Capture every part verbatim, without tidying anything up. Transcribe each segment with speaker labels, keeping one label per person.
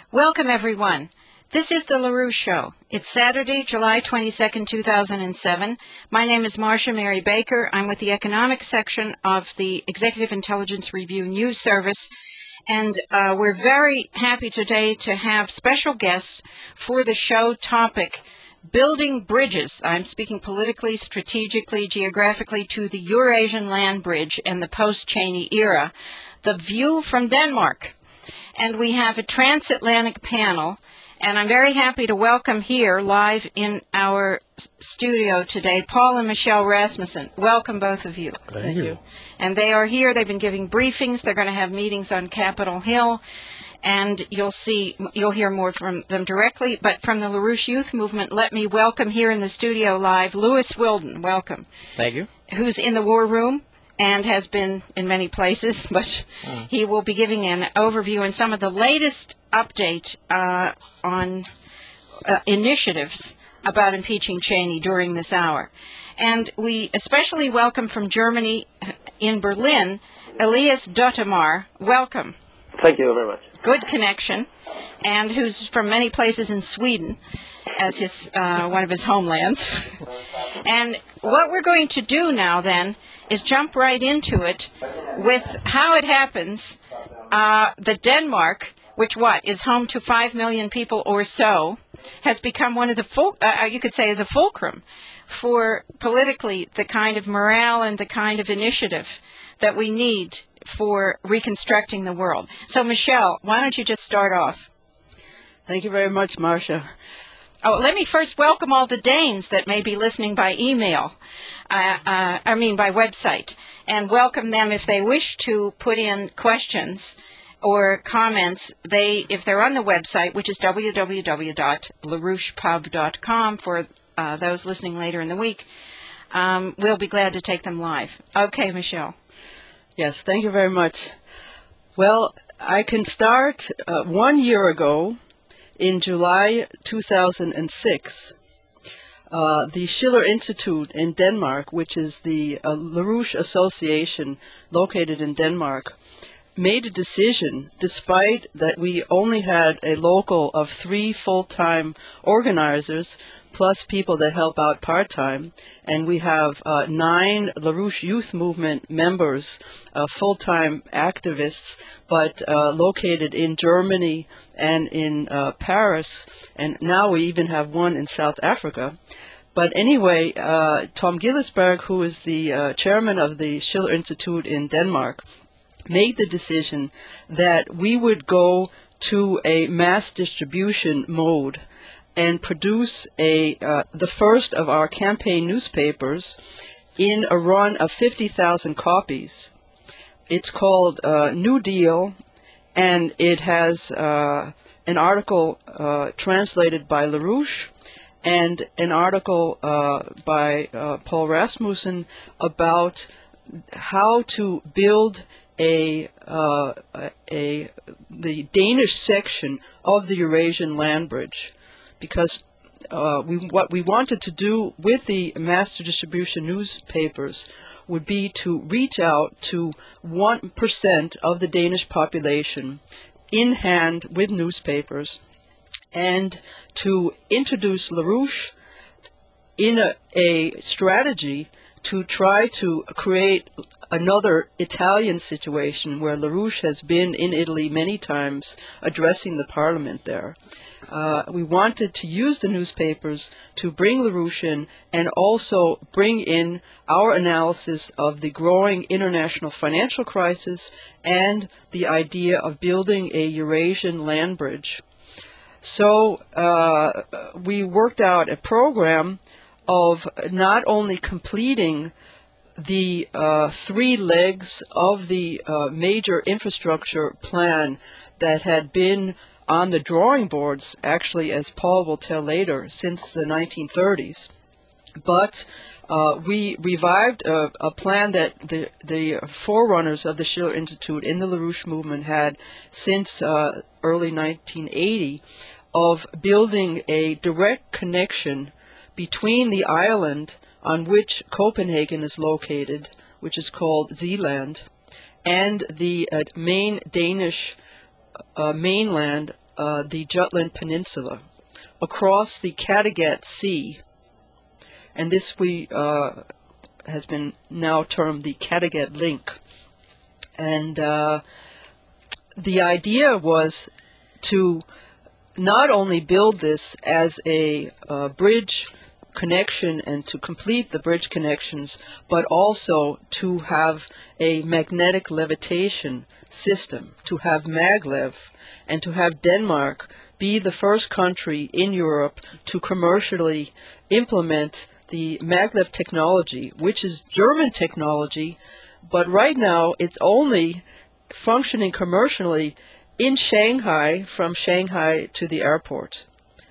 Speaker 1: Welcome, everyone. This is the LaRouche Show. It's Saturday, July twenty-second, two thousand seven. My name is Marcia Mary Baker. I'm with the Economics section of the Executive Intelligence Review News Service. And uh, we're very happy today to have special guests for the show topic, Building Bridges. I'm speaking politically, strategically, geographically to the Eurasian land bridge and the post-Cheney era, the view from Denmark. And we have a transatlantic panel, and I'm very happy to welcome here live in our studio today Paul and Michelle Rasmussen. Welcome, both of you.
Speaker 2: Thank, Thank you. you.
Speaker 1: And they are here. They've been giving briefings. They're going to have meetings on Capitol Hill, and you'll see, you'll hear more from them directly. But from the LaRouche Youth Movement, let me welcome here in the studio live Louis Wilden. Welcome.
Speaker 2: Thank you.
Speaker 1: Who's in the War Room and has been in many places, but mm. he will be giving an overview and some of the latest update uh, on uh, initiatives about impeaching Cheney during this hour. And we especially welcome from Germany in Berlin, Elias Dottemar. Welcome.
Speaker 3: Thank you very much.
Speaker 1: Good connection, and who's from many places in Sweden as his uh, one of his homelands. And what we're going to do now then is jump right into it with how it happens uh, that Denmark, which what is home to five million people or so, has become one of the ful- uh, you could say is a fulcrum for politically the kind of morale and the kind of initiative that we need for reconstructing the world. So, Michelle, why don't you just start off?
Speaker 4: Thank you very much, Marcia.
Speaker 1: Oh, let me first welcome all the Danes that may be listening by email, uh, uh, I mean by website, and welcome them if they wish to put in questions or comments. They, if they're on the website, which is w w w dot larouche pub dot com for uh, those listening later in the week, um, we'll be glad to take them live. Okay, Michelle.
Speaker 4: Yes, thank you very much. Well, I can start uh, one year ago. In July two thousand six, uh, the Schiller Institute in Denmark, which is the uh, LaRouche Association located in Denmark, made a decision, despite that we only had a local of three full-time organizers, plus people that help out part-time, and we have uh, nine LaRouche Youth Movement members, uh, full-time activists, but uh, located in Germany and in uh, Paris, and now we even have one in South Africa. But anyway, uh, Tom Gillesberg, who is the uh, chairman of the Schiller Institute in Denmark, made the decision that we would go to a mass distribution mode and produce a uh, the first of our campaign newspapers in a run of fifty thousand copies. It's called uh, New Deal, and it has uh, an article uh, translated by LaRouche and an article uh, by uh, Paul Rasmussen about how to build a, uh, a the Danish section of the Eurasian land bridge. Because uh, we, what we wanted to do with the master distribution newspapers would be to reach out to one percent of the Danish population in hand with newspapers, and to introduce LaRouche in a, a strategy to try to create another Italian situation where LaRouche has been in Italy many times addressing the parliament there. Uh, we wanted to use the newspapers to bring LaRouche in and also bring in our analysis of the growing international financial crisis and the idea of building a Eurasian land bridge. So uh, we worked out a program of not only completing the uh, three legs of the uh, major infrastructure plan that had been on the drawing boards, actually, as Paul will tell later, since the nineteen thirties. But uh, we revived a, a plan that the, the forerunners of the Schiller Institute in the LaRouche movement had since uh, early nineteen eighty, of building a direct connection between the island on which Copenhagen is located, which is called Zealand, and the uh, main Danish uh, mainland uh, the Jutland Peninsula across the Kattegat Sea, and this we uh, has been now termed the Kattegat Link. And uh, the idea was to not only build this as a uh, bridge connection and to complete the bridge connections, but also to have a magnetic levitation system, to have maglev, and to have Denmark be the first country in Europe to commercially implement the maglev technology, which is German technology, but right now it's only functioning commercially in Shanghai, from Shanghai to the airport.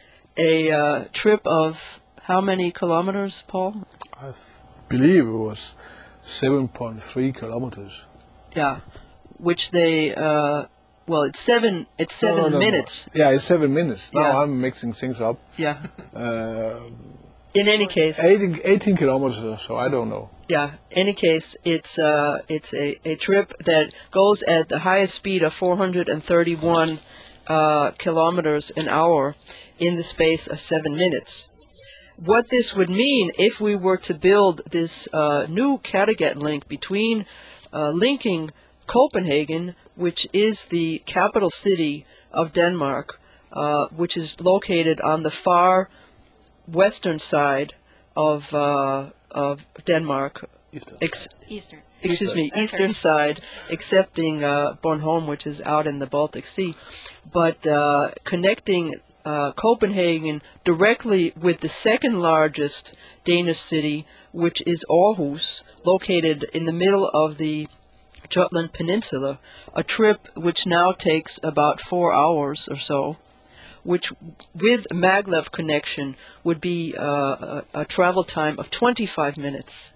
Speaker 4: A uh, trip of how many kilometers, Paul?
Speaker 2: I th- believe it was seven point three kilometers.
Speaker 4: Yeah, which they, uh, well, it's seven, it's seven
Speaker 2: No, no, no,
Speaker 4: minutes.
Speaker 2: No. Yeah, it's seven minutes. Now
Speaker 4: Yeah.
Speaker 2: I'm mixing things up.
Speaker 4: Yeah.
Speaker 2: Uh,
Speaker 4: In any case,
Speaker 2: eighteen, eighteen kilometers or so, I don't know.
Speaker 4: yeah. Any case, it's uh, it's a, a trip that goes at the highest speed of four hundred thirty-one uh, kilometers an hour in the space of seven minutes. What this would mean if we were to build this uh, new Kattegat link between uh, linking Copenhagen, which is the capital city of Denmark, uh, which is located on the far western side of uh, of Denmark,
Speaker 2: Eastern.
Speaker 4: ex-
Speaker 1: Eastern.
Speaker 4: excuse me,
Speaker 1: That's
Speaker 4: eastern
Speaker 1: right.
Speaker 4: side, excepting uh, Bornholm, which is out in the Baltic Sea, but uh, connecting uh, Copenhagen directly with the second largest Danish city, which is Aarhus, located in the middle of the Jutland Peninsula, a trip which now takes about four hours or so, which with maglev connection would be uh, a, a travel time of twenty-five minutes.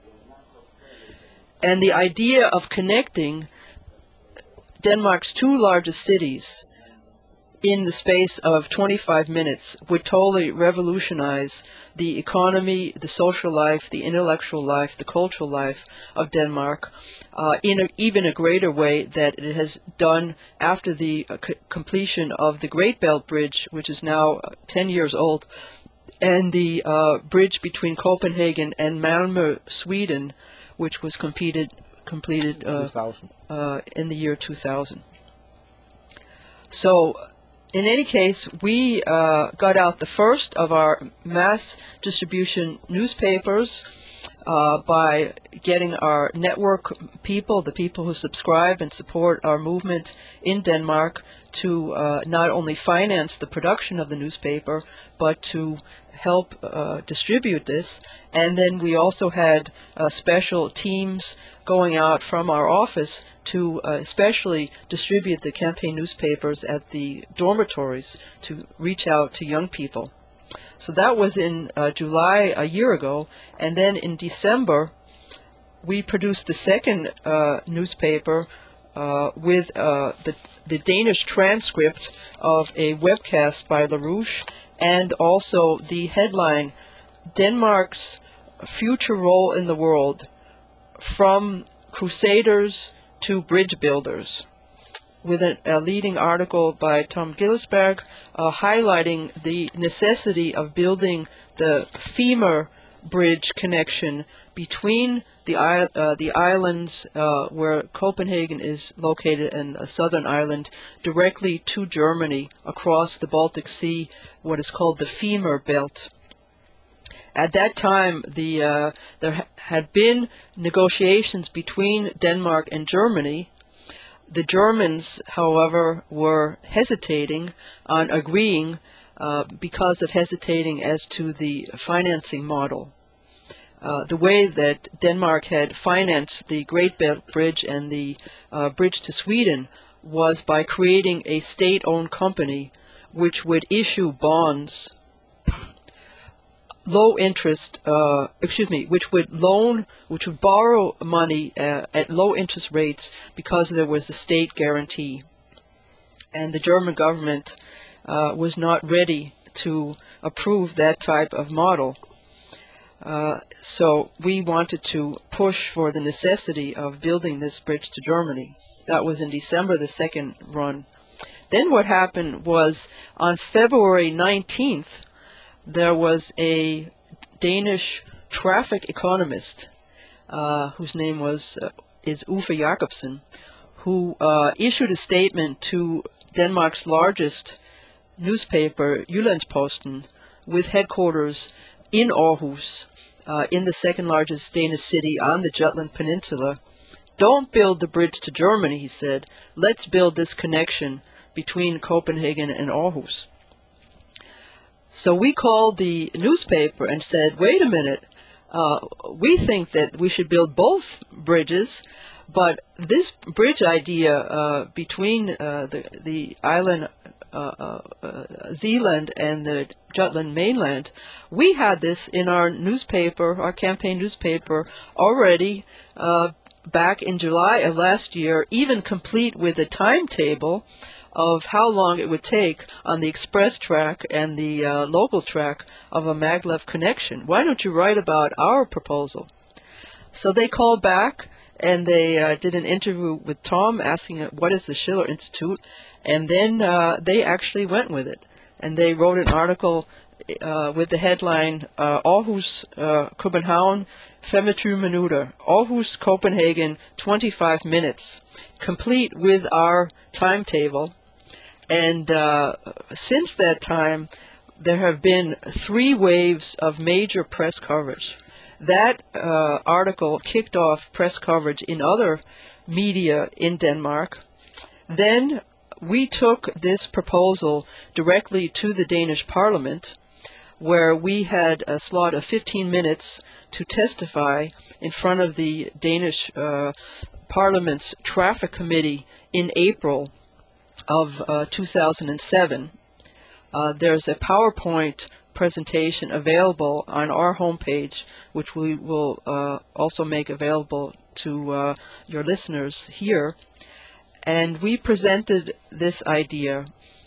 Speaker 4: And the idea of connecting Denmark's two largest cities in the space of twenty-five minutes would totally revolutionize the economy, the social life, the intellectual life, the cultural life of Denmark uh, in a, even a greater way that it has done after the uh, c- completion of the Great Belt Bridge, which is now uh, ten years old, and the uh, bridge between Copenhagen and Malmö, Sweden, which was completed, completed uh,
Speaker 2: two thousand.
Speaker 4: uh, in the year two thousand. So, in any case, we uh, got out the first of our mass distribution newspapers uh, by getting our network people, the people who subscribe and support our movement in Denmark, to uh, not only finance the production of the newspaper, but to help uh, distribute this. And then we also had uh, special teams going out from our office to uh, especially distribute the campaign newspapers at the dormitories to reach out to young people. So that was in uh, July a year ago, and then in December we produced the second uh, newspaper uh, with uh, the, the Danish transcript of a webcast by LaRouche, and also the headline, Denmark's Future Role in the World, From Crusaders to Bridge Builders, with a, a leading article by Tom Gillesberg uh, highlighting the necessity of building the femur bridge connection between the isle, uh, the islands uh, where Copenhagen is located and a southern island directly to Germany across the Baltic Sea, what is called the femur belt. At that time, the uh, there ha- had been negotiations between Denmark and Germany. The Germans, however, were hesitating on agreeing uh, because of hesitating as to the financing model. Uh, the way that Denmark had financed the Great Belt Bridge and the uh, bridge to Sweden was by creating a state-owned company which would issue bonds, low interest, uh, excuse me, which would loan, which would borrow money uh, at low interest rates because there was a state guarantee. And the German government uh, was not ready to approve that type of model. Uh, so we wanted to push for the necessity of building this bridge to Germany. That was in December, the second run. then what happened was on February nineteenth, there was a Danish traffic economist uh, whose name was uh, is Uffe Jacobsen, who uh, issued a statement to Denmark's largest newspaper, Jyllands-Posten, with headquarters in Aarhus, uh, in the second largest Danish city on the Jutland Peninsula. Don't build the bridge to Germany, he said. Let's build this connection between Copenhagen and Aarhus. So we called the newspaper and said, wait a minute, uh, we think that we should build both bridges, but this bridge idea uh, between uh, the, the island uh, uh, uh, Zealand and the Jutland mainland, we had this in our newspaper, our campaign newspaper, already uh, back in July of last year, even complete with a timetable of how long it would take on the express track and the uh, local track of a maglev connection. Why don't you write about our proposal? So they called back and they uh, did an interview with Tom asking what is the Schiller Institute, and then uh, they actually went with it. And they wrote an article uh, with the headline, uh, Aarhus, uh, København, femogtyve minutter, Aarhus, Copenhagen, twenty-five minutes, complete with our timetable. And uh, since that time, there have been three waves of major press coverage. That uh, article kicked off press coverage in other media in Denmark. Then we took this proposal directly to the Danish Parliament, where we had a slot of fifteen minutes to testify in front of the Danish uh, Parliament's Traffic Committee in April of uh, two thousand seven. Uh, there's a PowerPoint presentation available on our homepage, which we will uh, also make available to uh, your listeners here. And we presented this idea.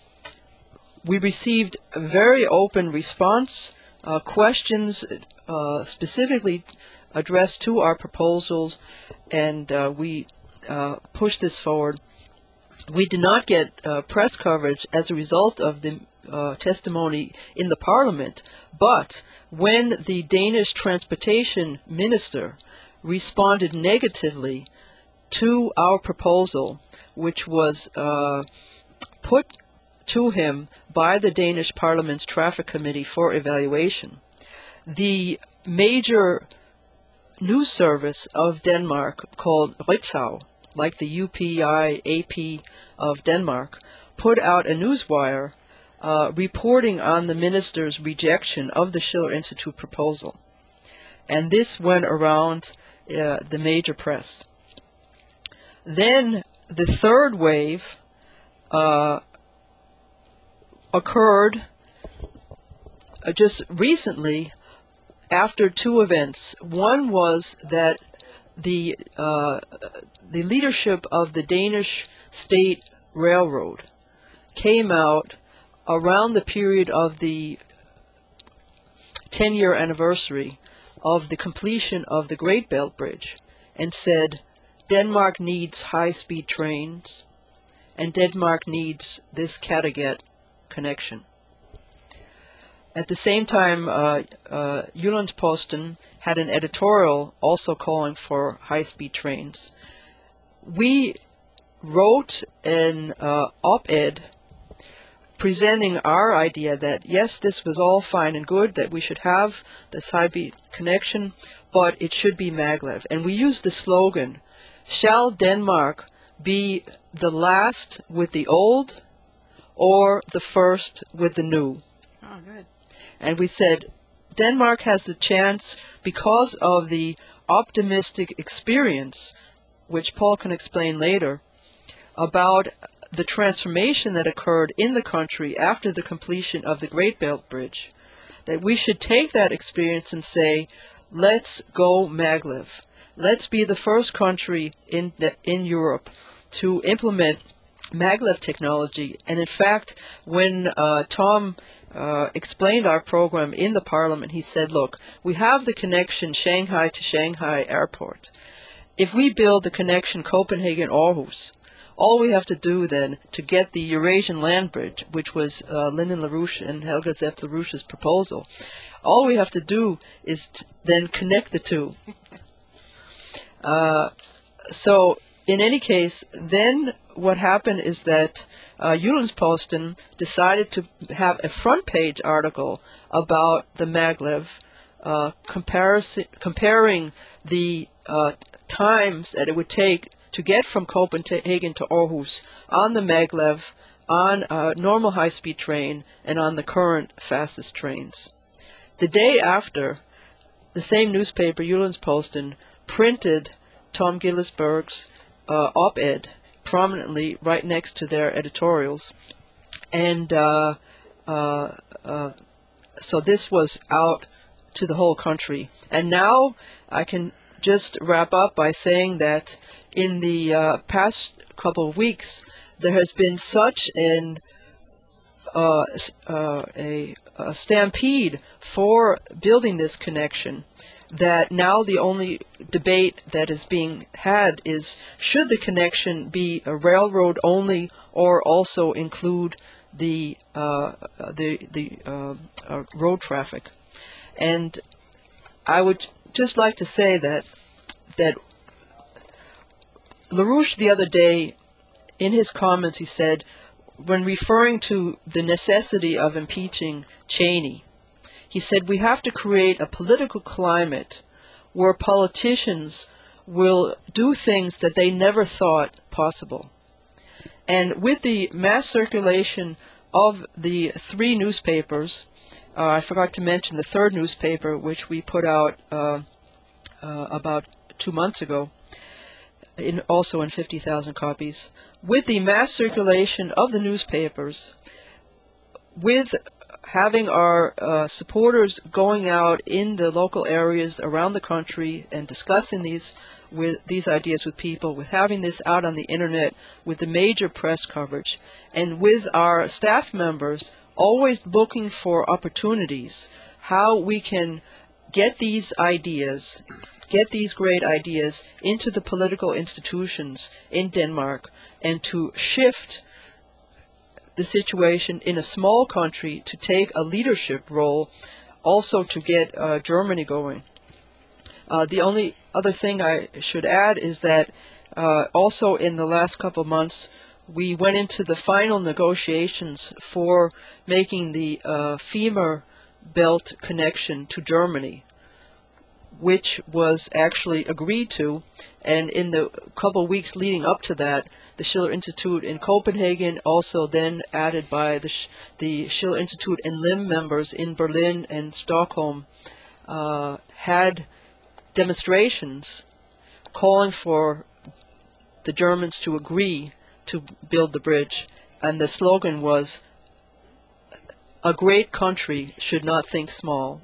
Speaker 4: We received a very open response, uh, questions uh, specifically addressed to our proposals, and uh, we uh, pushed this forward. We did not get uh, press coverage as a result of the uh, testimony in the Parliament, but when the Danish Transportation Minister responded negatively to our proposal, which was uh, put to him by the Danish Parliament's Traffic Committee for evaluation, the major news service of Denmark called Ritzau, like the U P I A P of Denmark, put out a newswire uh, reporting on the minister's rejection of the Schiller Institute proposal. And this went around uh, the major press. Then the third wave uh, occurred uh, just recently after two events. One was that the uh, the leadership of the Danish State Railroad came out around the period of the ten-year anniversary of the completion of the Great Belt Bridge and said, Denmark needs high-speed trains, and Denmark needs this Kattegat connection. At the same time, uh, uh, Jyllands-Posten had an editorial also calling for high-speed trains. We wrote an uh, op-ed presenting our idea that, yes, this was all fine and good, that we should have this high-speed connection, but it should be maglev. And we used the slogan, shall Denmark be the last with the old or the first with the new?
Speaker 1: Oh, good.
Speaker 4: And we said, Denmark has the chance, because of the optimistic experience, which Paul can explain later, about the transformation that occurred in the country after the completion of the Great Belt Bridge, that we should take that experience and say, let's go maglev. Let's be the first country in the, in Europe to implement maglev technology. And in fact, when uh, Tom uh, explained our program in the Parliament, he said, look, we have the connection Shanghai to Shanghai Airport. If we build the connection Copenhagen-Aarhus, all we have to do then to get the Eurasian land bridge, which was uh, Lyndon LaRouche and Helga Zepp LaRouche's proposal, all we have to do is t- then connect the two. Uh, so in any case, then what happened is that uh, Jyllands-Posten decided to have a front page article about the maglev, uh, comparison, comparing the uh, times that it would take to get from Copenhagen to Aarhus on the maglev, on a normal high-speed train, and on the current fastest trains. The day after, the same newspaper, Jyllands-Posten, printed Tom Gillisberg's uh, op-ed prominently right next to their editorials. And uh, uh, uh, so this was out to the whole country. And now I can just wrap up by saying that in the uh, past couple of weeks, there has been such an uh, uh, a, a stampede for building this connection that now the only debate that is being had is, should the connection be a railroad only or also include the uh, the the uh, uh, road traffic? And I would just like to say that that LaRouche the other day, in his comments, he said, when referring to the necessity of impeaching Cheney, he said, we have to create a political climate where politicians will do things that they never thought possible. And with the mass circulation of the three newspapers, uh, I forgot to mention the third newspaper, which we put out uh, uh, about two months ago, in, also in fifty thousand copies. With the mass circulation of the newspapers, with having our uh, supporters going out in the local areas around the country and discussing these with these ideas with people, with having this out on the internet, with the major press coverage, and with our staff members always looking for opportunities, how we can get these ideas, get these great ideas into the political institutions in Denmark, and to shift the situation in a small country to take a leadership role, also to get uh, Germany going. Uh, the only other thing I should add is that uh, also in the last couple of months, we went into the final negotiations for making the uh, femur belt connection to Germany, which was actually agreed to. And in the couple of weeks leading up to that, the Schiller Institute in Copenhagen, also then added by the, Sch- the Schiller Institute and L I M members in Berlin and Stockholm, uh, had demonstrations calling for the Germans to agree to build the bridge. And the slogan was, "A great country should not think small."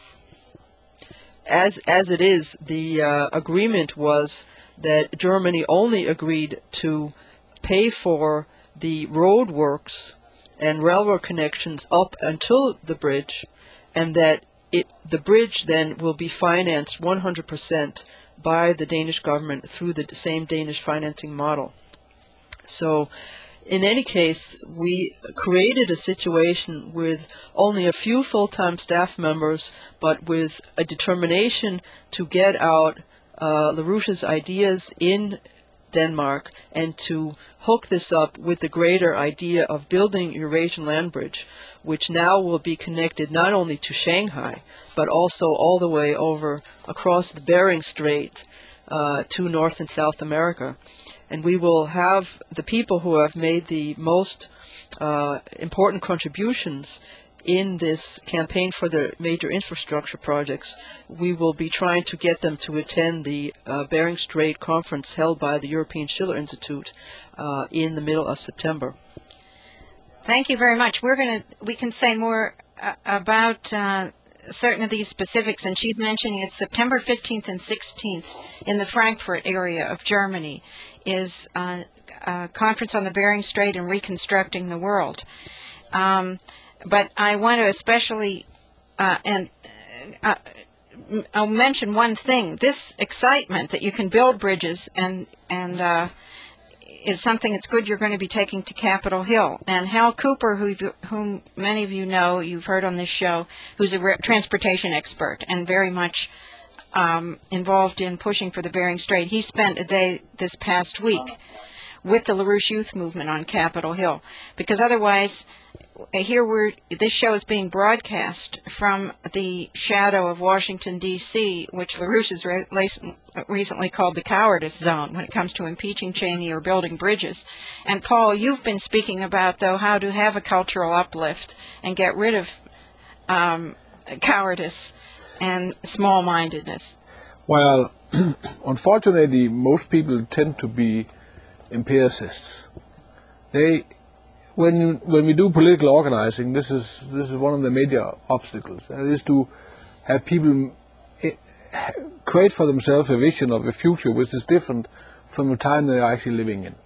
Speaker 4: As, as it is, the uh, agreement was that Germany only agreed to pay for the road works and railroad connections up until the bridge, and that it, the bridge then will be financed one hundred percent by the Danish government through the same Danish financing model. So, in any case, we created a situation with only a few full-time staff members, but with a determination to get out uh, LaRouche's ideas in Denmark and to hook this up with the greater idea of building Eurasian land bridge, which now will be connected not only to Shanghai, but also all the way over across the Bering Strait uh, to North and South America. And we will have the people who have made the most uh, important contributions in this campaign for the major infrastructure projects. We will be trying to get them to attend the uh, Bering Strait conference held by the European Schiller Institute uh, in the middle of September.
Speaker 1: Thank you very much. We're going to, we can say more uh, about uh, certain of these specifics, and she's mentioning it's September fifteenth and sixteenth in the Frankfurt area of Germany is uh, a conference on the Bering Strait and reconstructing the world. Um, but I want to especially, uh, and uh, I'll mention one thing, this excitement that you can build bridges and, and uh, is something that's good you're going to be taking to Capitol Hill. And Hal Cooper, who, whom many of you know, you've heard on this show, who's a re- transportation expert and very much um, involved in pushing for the Bering Strait, he spent a day this past week with the LaRouche Youth Movement on Capitol Hill, because otherwise, here we're, this show is being broadcast from the shadow of Washington, D C, which LaRouche has re- recently called the cowardice zone when it comes to impeaching Cheney or building bridges. And Paul, you've been speaking about, though, how to have a cultural uplift and get rid of um, cowardice and small-mindedness.
Speaker 2: Well, unfortunately, most people tend to be empiricists. They, when when we do political organizing, this is this is one of the major obstacles. And it is to have people create for themselves a vision of a future which is different from the time they are actually living in.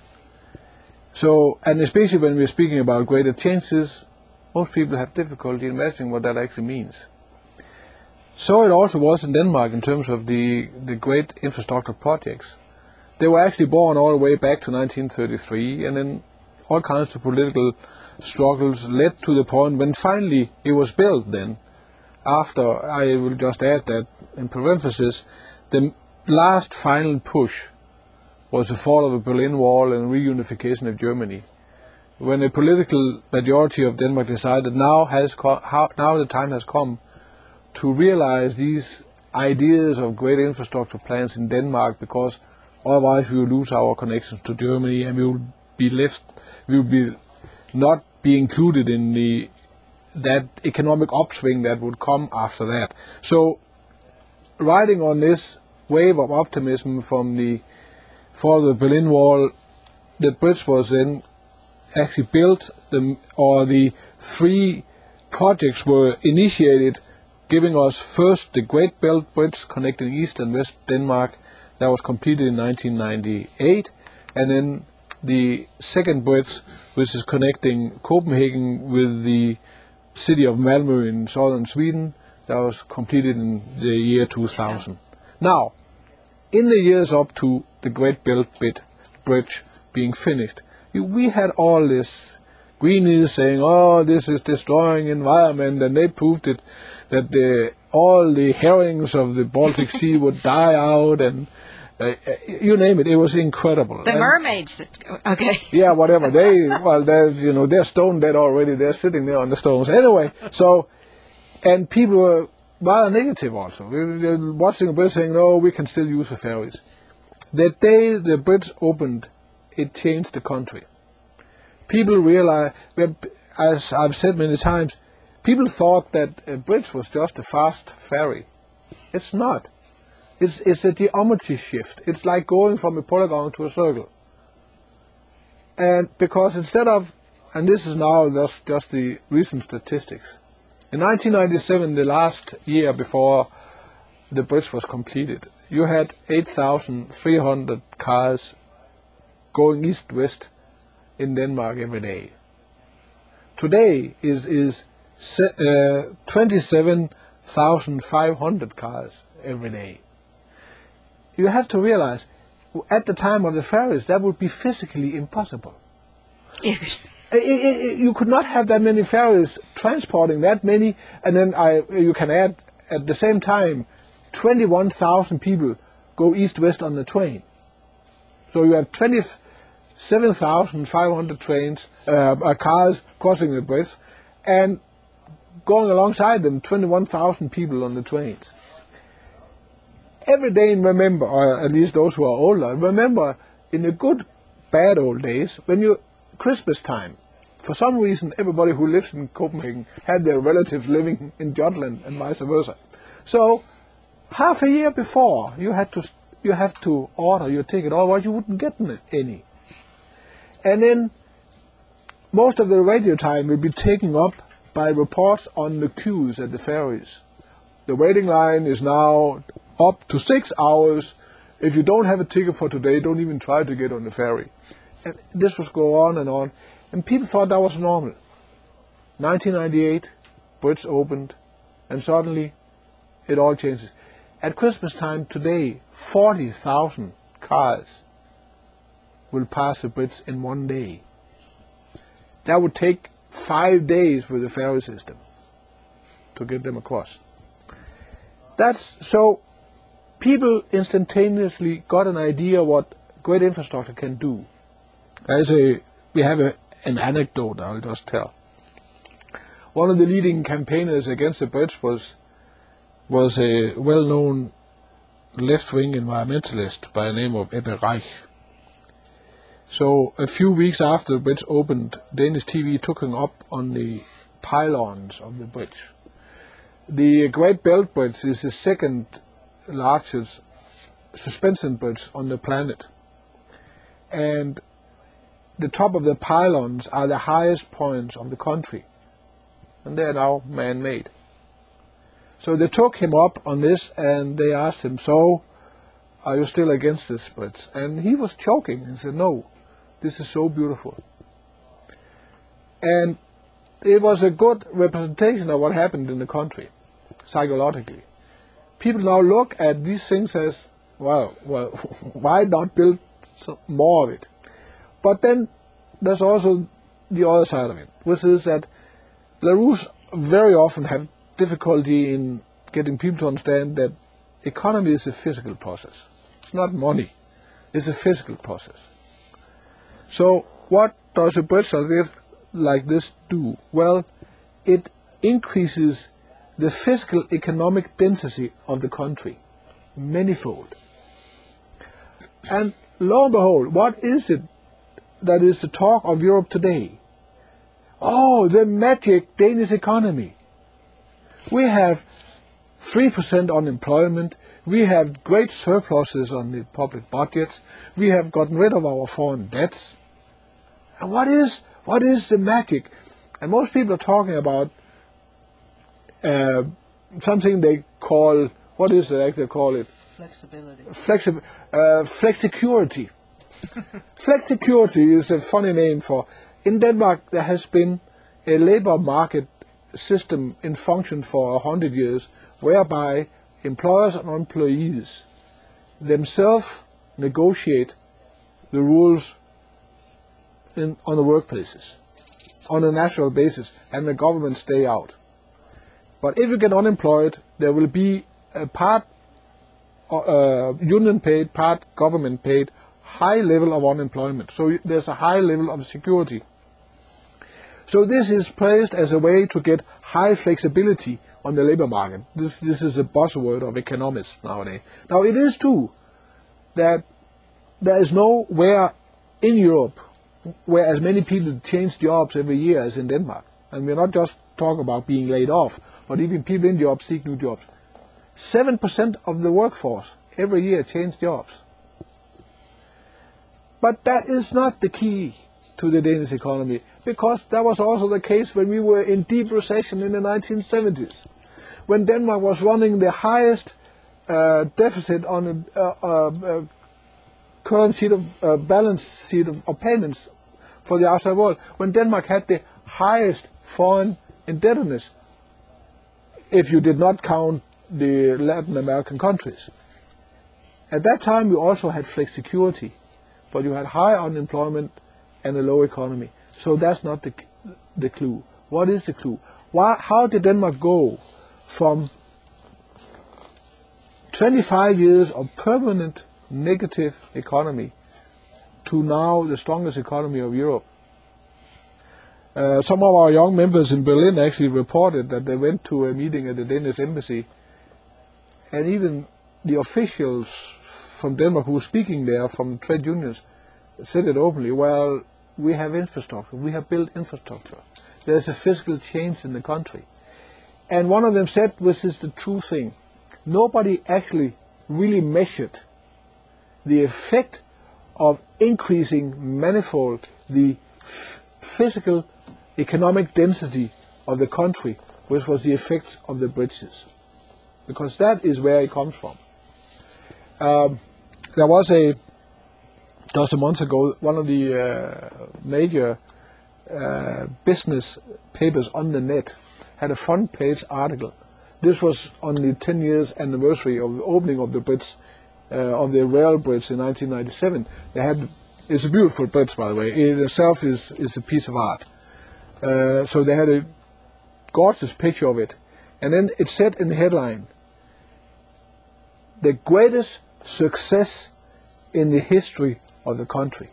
Speaker 2: So, and especially when we're speaking about greater changes, most people have difficulty imagining what that actually means. So it also was in Denmark in terms of the the great infrastructure projects. They were actually born all the way back to nineteen thirty-three, and then all kinds of political struggles led to the point when finally it was built then. After, I will just add that in parenthesis, the last final push was the fall of the Berlin Wall and reunification of Germany. When the political majority of Denmark decided now, has co- how, now the time has come to realize these ideas of great infrastructure plans in Denmark, because otherwise we will lose our connections to Germany and we will be left, we will be not be included in the that economic upswing that would come after that. So, riding on this wave of optimism from the for the Berlin Wall, the bridge was then actually built, the, or the three projects were initiated, giving us first the Great Belt Bridge connecting East and West Denmark. That was completed in nineteen ninety-eight, and then the second bridge, which is connecting Copenhagen with the city of Malmö in southern Sweden, that was completed in the year two thousand. Now, in the years up to the Great Belt Bridge being finished, we had all this greenies saying, oh, this is destroying environment, and they proved it, that the, all the herrings of the Baltic Sea would die out, and uh, you name it, it was incredible.
Speaker 1: The
Speaker 2: and
Speaker 1: mermaids, that, okay.
Speaker 2: Yeah, whatever. They, well, they're, you know, they're stone dead already. They're sitting there on the stones. Anyway, so, and people were rather negative also. We were watching a bridge saying, no, we can still use the ferries. The day the bridge opened, it changed the country. People realized, as I've said many times, people thought that a bridge was just a fast ferry. It's not. It's, it's a geometry shift. It's like going from a polygon to a circle. And because instead of, and this is now just, just the recent statistics, in nineteen ninety-seven, the last year before the bridge was completed, you had eight thousand three hundred cars going east-west in Denmark every day. Today is, is uh, twenty-seven thousand five hundred cars every day. You have to realize, at the time of the ferries, that would be physically impossible. it, it, you could not have that many ferries transporting that many, and then I, you can add, at the same time, twenty-one thousand people go east-west on the train. So you have twenty-seven thousand five hundred trains, uh, cars crossing the bridge, and going alongside them, twenty-one thousand people on the trains. Every day, remember, or at least those who are older, remember in the good, bad old days, when you, Christmas time, for some reason everybody who lives in Copenhagen had their relatives living in Jutland and vice versa. So, half a year before, you had to, you have to order your ticket, otherwise you wouldn't get any. And then, most of the radio time will be taken up by reports on the queues at the ferries. The waiting line is now up to six hours. If you don't have a ticket for today, don't even try to get on the ferry. And this was go on and on. And people thought that was normal. nineteen ninety-eight, bridge opened, and suddenly it all changes. At Christmas time today, forty thousand cars will pass the bridge in one day. That would take five days with the ferry system to get them across. That's so people instantaneously got an idea what great infrastructure can do. As a, we have a, an anecdote I'll just tell. One of the leading campaigners against the bridge was was a well-known left-wing environmentalist by the name of Ebbe Reich. So a few weeks after the bridge opened, Danish T V took him up on the pylons of the bridge. The Great Belt Bridge is the second largest suspension bridge on the planet. And the top of the pylons are the highest points of the country. And they are now man-made. So they took him up on this and they asked him, so, are you still against this bridge? And he was choking and said, no, this is so beautiful. And it was a good representation of what happened in the country, psychologically. People now look at these things as, well, well, why not build some more of it? But then there's also the other side of it, which is that LaRouche very often have difficulty in getting people to understand that economy is a physical process. It's not money. It's a physical process. So what does a bridge like this do? Well, it increases the physical economic density of the country manifold. And lo and behold, what is it that is the talk of Europe today? Oh, the magic Danish economy. We have three percent unemployment, we have great surpluses on the public budgets, we have gotten rid of our foreign debts. And what is, what is the magic? And most people are talking about uh, something they call, what is it actually call it?
Speaker 4: Flexibility.
Speaker 2: Flexi uh, flexicurity. Flexicurity is a funny name for, in Denmark there has been a labor market system in function for a hundred years, whereby employers and employees themselves negotiate the rules in, on the workplaces on a natural basis, and the government stay out. But if you get unemployed, there will be a part uh, union paid, part government paid, high level of unemployment. So there's a high level of security. So this is praised as a way to get high flexibility on the labor market. This, this is a buzzword of economists nowadays. Now it is true that there is nowhere in Europe where as many people change jobs every year as in Denmark. And we're not just talking about being laid off, but even people in jobs seek new jobs. seven percent of the workforce every year change jobs. But that is not the key to the Danish economy, because that was also the case when we were in deep recession in the nineteen seventies, when Denmark was running the highest uh, deficit on a uh, uh, uh, current sheet of uh, balance sheet of, of payments for the outside world, when Denmark had the highest foreign indebtedness, if you did not count the Latin American countries. At that time you also had flexicurity, but you had high unemployment and a low economy. So that's not the, the clue. What is the clue? Why, how did Denmark go from twenty-five years of permanent negative economy to now the strongest economy of Europe? Uh, some of our young members in Berlin actually reported that they went to a meeting at the Danish embassy, and even the officials from Denmark who were speaking there from trade unions said it openly. Well, we have infrastructure, we have built infrastructure. There's a physical change in the country. And one of them said, which is the true thing, nobody actually really measured the effect of increasing manifold the physical economic density of the country, which was the effect of the bridges. Because that is where it comes from. Um, there was a Just a month ago, one of the uh, major uh, business papers on the net had a front page article. This was on the ten years anniversary of the opening of the bridge, uh, of the rail bridge in nineteen ninety-seven. They had It's a beautiful bridge, by the way. It itself is, is a piece of art. Uh, so they had a gorgeous picture of it. And then it said in the headline, the greatest success in the history of the country.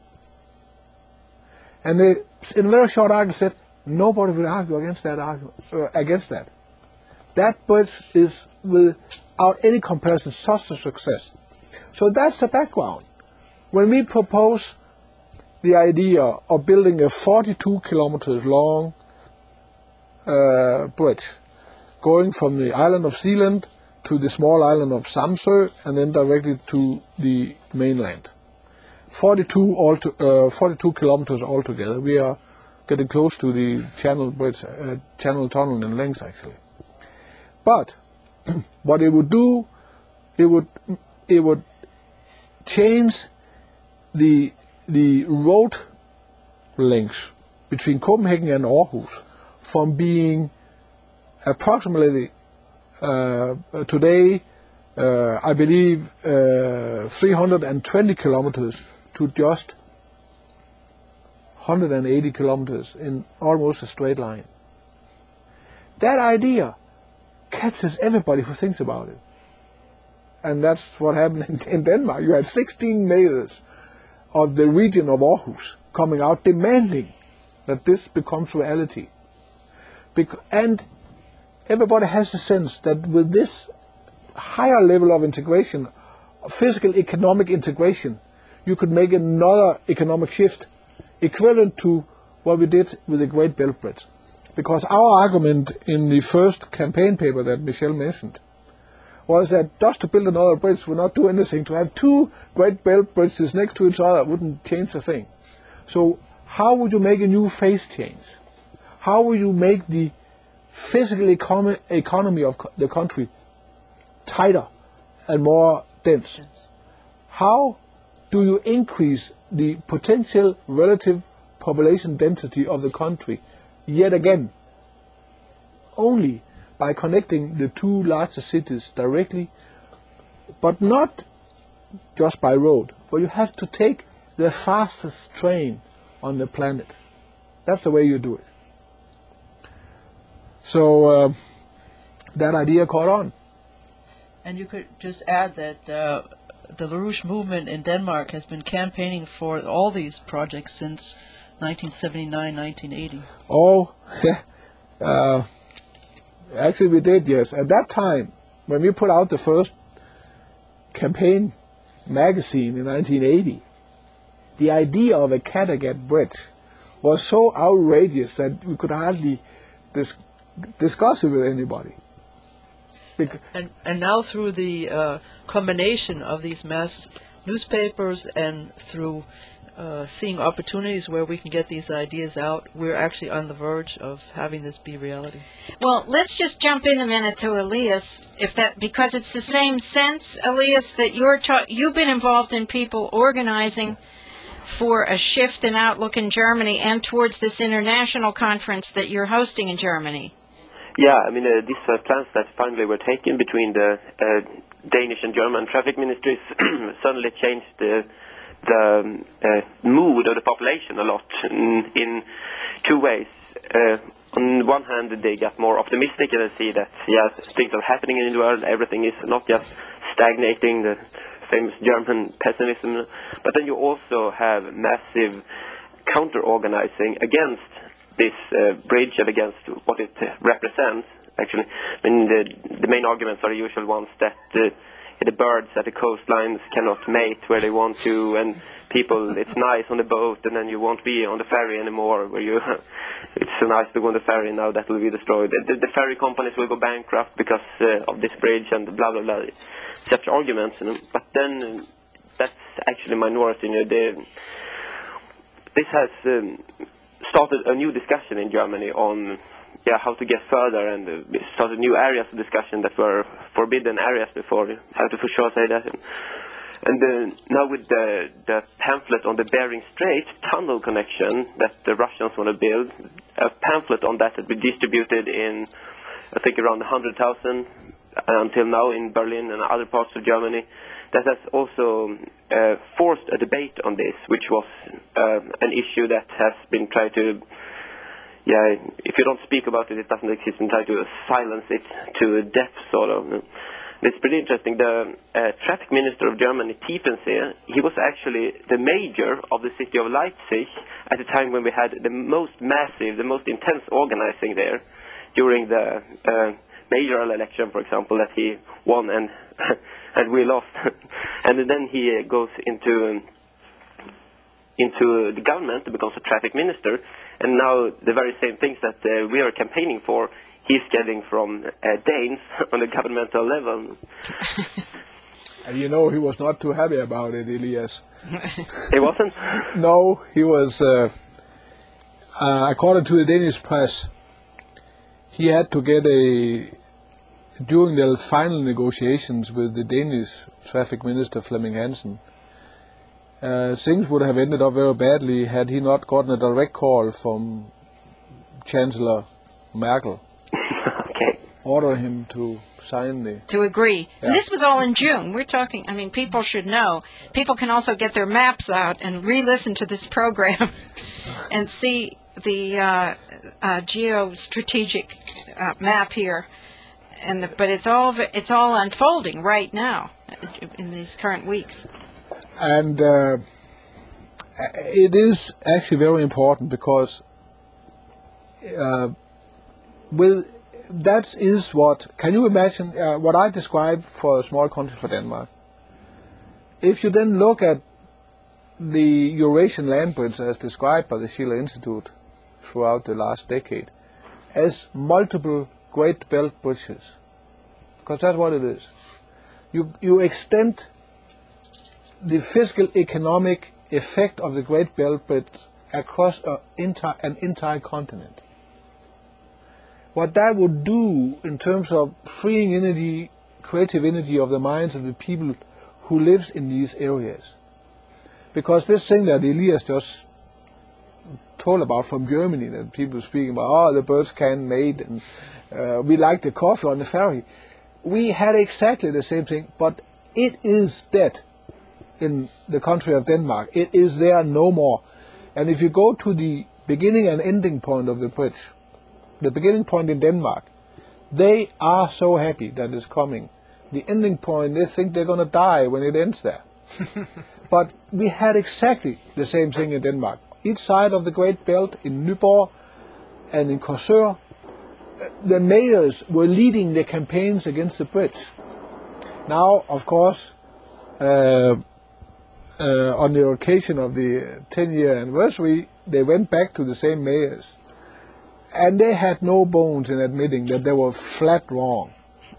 Speaker 2: And they, in a very short article, said nobody will argue against that argument. Uh, against that, that bridge is, without any comparison, such a success. So that's the background. When we propose the idea of building a forty-two kilometers long uh, bridge, going from the island of Zealand to the small island of Samsø, and then directly to the mainland. forty-two, all to, uh, forty-two kilometers altogether. We are getting close to the Channel Bridge, uh, Channel Tunnel in length, actually. But what it would do, it would it would change the the road length between Copenhagen and Aarhus from being approximately uh, today, uh, I believe, uh, three hundred twenty kilometers to just one hundred eighty kilometers in almost a straight line. That idea catches everybody who thinks about it. And that's what happened in, in Denmark. You had sixteen mayors of the region of Aarhus coming out demanding that this becomes reality. Bec- and everybody has the sense that with this higher level of integration, physical economic integration, you could make another economic shift equivalent to what we did with the Great Belt Bridge. Because our argument in the first campaign paper that Michel mentioned was that just to build another bridge would not do anything. To have two Great Belt Bridges next to each other wouldn't change a thing. So how would you make a new phase change? How would you make the physical economy, economy of co- the country tighter and more dense? How do you increase the potential relative population density of the country yet again? Only by connecting the two largest cities directly, but not just by road, but you have to take the fastest train on the planet. That's the way you do it. So uh, that idea caught on.
Speaker 4: And you could just add that uh, the LaRouche movement in Denmark has been campaigning for all these projects since nineteen seventy-nine, nineteen eighty.
Speaker 2: Oh, uh, actually we did, yes. At that time, when we put out the first campaign magazine in nineteen eighty, the idea of a Kattegat bridge was so outrageous that we could hardly dis- discuss it with anybody. Bec-
Speaker 4: And, and now through the uh, combination of these mass newspapers and through uh, seeing opportunities where we can get these ideas out, we're actually on the verge of having this be reality.
Speaker 1: Well, let's just jump in a minute to Elias, if that because it's the same sense, Elias, that you're ta- you've been involved in people organizing for a shift in outlook in Germany and towards this international conference that you're hosting in Germany.
Speaker 3: Yeah, I mean, uh, these uh, plans that finally were taken between the uh, Danish and German traffic ministries suddenly changed the the um, uh, mood of the population a lot in, in two ways. Uh, on one hand, they got more optimistic and they see that, yes, things are happening in the world, everything is not just stagnating, the famous German pessimism, but then you also have massive counter-organizing against this uh, bridge and against what it uh, represents, actually. I mean, the, the main arguments are the usual ones that uh, the birds at the coastlines cannot mate where they want to, and people, it's nice on the boat, and then you won't be on the ferry anymore, where you, it's so nice to go on the ferry, now that will be destroyed. The, the ferry companies will go bankrupt because uh, of this bridge and blah, blah, blah, such arguments. You know. But then, uh, that's actually minority. You know, they, this has um, started a new discussion in Germany on yeah, how to get further, and uh, started new areas of discussion that were forbidden areas before. I have to for sure say that. And uh, now with the, the pamphlet on the Bering Strait tunnel connection that the Russians want to build, a pamphlet on that has been distributed in, I think, around one hundred thousand until now in Berlin and other parts of Germany. that has also uh, forced a debate on this, which was uh, an issue that has been tried to, yeah, if you don't speak about it, it doesn't exist, and try to silence it to death, sort of. It's pretty interesting. The uh, traffic minister of Germany, Tiefensee, he was actually the mayor of the city of Leipzig at the time when we had the most massive, the most intense organizing there during the uh, mayoral election, for example, that he won and and we lost. And then he goes into into the government and becomes a traffic minister, and now the very same things that uh, we are campaigning for, he's getting from uh, Danes on the governmental level.
Speaker 2: And you know, he was not too happy about it, Elias.
Speaker 3: He wasn't?
Speaker 2: No, he was, uh, uh, according to the Danish press, he had to get a, during the final negotiations with the Danish traffic minister, Flemming Hansen, uh, things would have ended up very badly had he not gotten a direct call from Chancellor Merkel.
Speaker 3: Okay.
Speaker 2: Order him to sign the...
Speaker 1: To agree.
Speaker 2: Yeah.
Speaker 1: And this was all in June. We're talking, I mean, people should know. People can also get their maps out and re-listen to this program and see the uh, uh, geostrategic uh, map here. And the, but it's all it's all unfolding right now in these current weeks.
Speaker 2: And uh, it is actually very important because uh, with that is what, can you imagine uh, what I described for a small country for Denmark? If you then look at the Eurasian land bridge as described by the Schiller Institute throughout the last decade as multiple Great Belt bridges, because that's what it is. You, you extend the physical economic effect of the Great Belt Bridge across a enti- an entire continent. What that would do in terms of freeing energy, creative energy of the minds of the people who lives in these areas. Because this thing that Elias just told about from Germany, that people speaking about, oh, the birds can mate, and uh, we like the coffee on the ferry. We had exactly the same thing, but it is dead in the country of Denmark. It is there no more. And if you go to the beginning and ending point of the bridge, the beginning point in Denmark, they are so happy that it's coming. The ending point, they think they're going to die when it ends there. But we had exactly the same thing in Denmark. Each side of the Great Belt, in Nyborg and in Korsør, the mayors were leading the campaigns against the bridge. Now, of course, uh, uh, on the occasion of the ten-year anniversary, they went back to the same mayors. And they had no bones in admitting that they were flat wrong.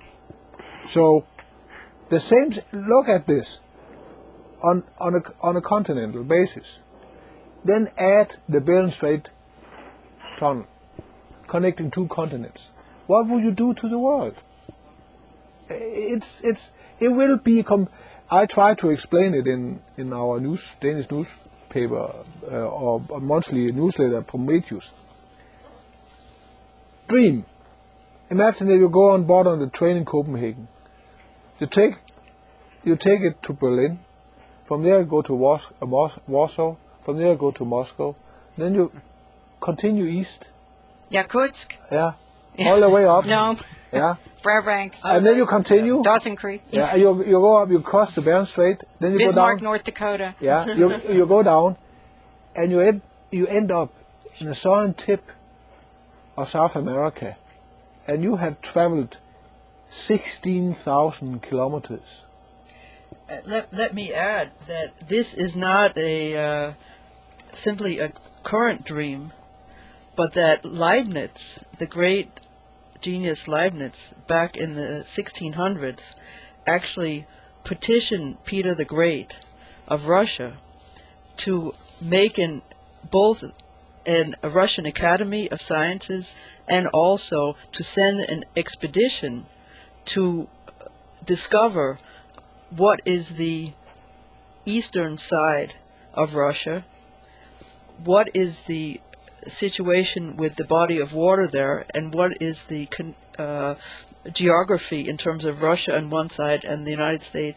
Speaker 2: So, the same. Look at this on on a on a continental basis. Then add the Bering Strait tunnel connecting two continents. What would you do to the world? It's it's it will be. Com- I try to explain it in in our news Danish newspaper uh, or, or monthly newsletter, Prometheus. Dream. Imagine that you go on board on the train in Copenhagen. You take, you take it to Berlin. From there you go to Was- uh, Mos- Warsaw. From there you go to Moscow. Then you continue east.
Speaker 1: Yakutsk.
Speaker 2: Yeah. All the way up.
Speaker 1: No.
Speaker 2: Yeah.
Speaker 1: Fairbanks.
Speaker 2: And then you continue.
Speaker 1: Dawson Creek.
Speaker 2: Yeah. You you go up. You cross the Bering Strait. Then you
Speaker 1: Bismarck,
Speaker 2: go down.
Speaker 1: North Dakota.
Speaker 2: Yeah. You you go down, and you end you end up in the southern tip of South America, and you have traveled sixteen thousand kilometers.
Speaker 4: Uh, let, let me add that this is not a uh, simply a current dream, but that Leibniz, the great genius Leibniz, back in the sixteen hundreds, actually petitioned Peter the Great of Russia to make an both an, a Russian Academy of Sciences and also to send an expedition to discover what is the eastern side of Russia, what is the situation with the body of water there, and what is the con- uh, geography in terms of Russia on one side and the United States